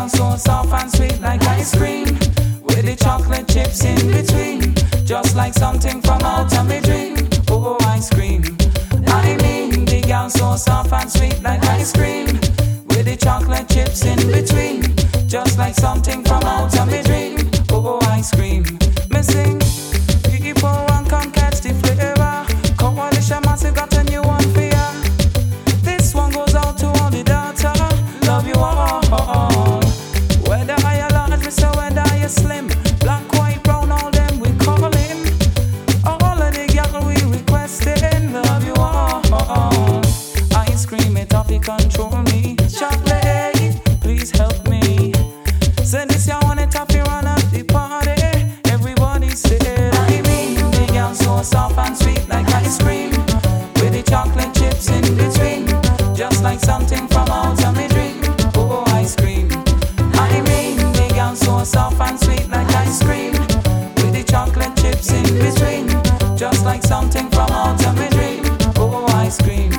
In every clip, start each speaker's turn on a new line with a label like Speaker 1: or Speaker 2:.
Speaker 1: girl so soft and sweet like ice cream, with the chocolate chips in between, just like something from out of my dream. Oh, ice cream. I mean, the girl so soft and sweet like ice cream, with the chocolate chips in between, just like something from out of my dream. Oh, ice cream. Missing people want come catch the flavor. Coalition Massive got a new one for ya. This one goes out to all the data. Love you all. Whether I large, so whether you slim, black, white, brown, all them we calling. All of the girl we requesting. Love you all. Ice cream, it off, it control me. Chocolate, please help me. Say this you want it off, you run at the party. Everybody said, I mean, the girl so soft and sweet like ice cream, with the chocolate chips in between, just like something from out of my dream. Oh, ice cream. I mean, the girl so soft and sweet like ice cream, with the chocolate chips in between, just like something from out of my dream. Oh, ice cream.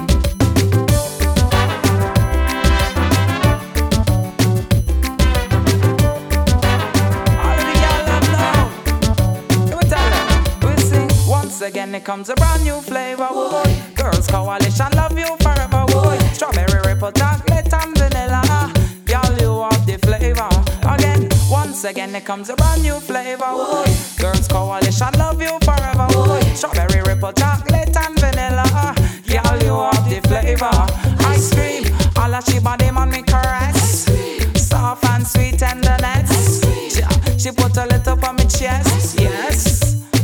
Speaker 1: Again, it comes a brand new flavor, boy. Girls Coalition, love you forever, boy. Strawberry, ripple, chocolate, and vanilla. Y'all, you have the flavor. Again, once again, it comes a brand new flavor, boy. Girls Coalition, love you forever, boy. Strawberry, ripple, chocolate, and vanilla. Y'all, you have the flavor. Ice cream, all of she body man me caress. Soft and sweet tenderness. She put a little on my chest. Yes.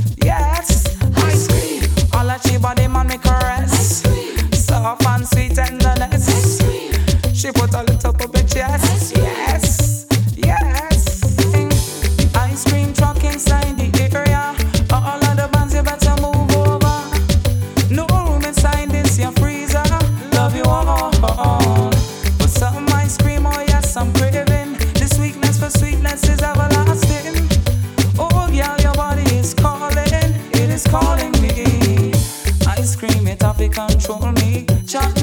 Speaker 1: All of she body man me caress, soft and sweet tenderness. She put a little up her chest. Yes, yes. Ice cream truck inside the area. All of the bands you better move over. No room inside this your freezer. Love you all. But some ice cream, oh yes, I'm craving. The sweetness for sweetness is everlasting. Oh girl, your body is calling. It is calling me. Ice cream, it off, it control me. Chocolate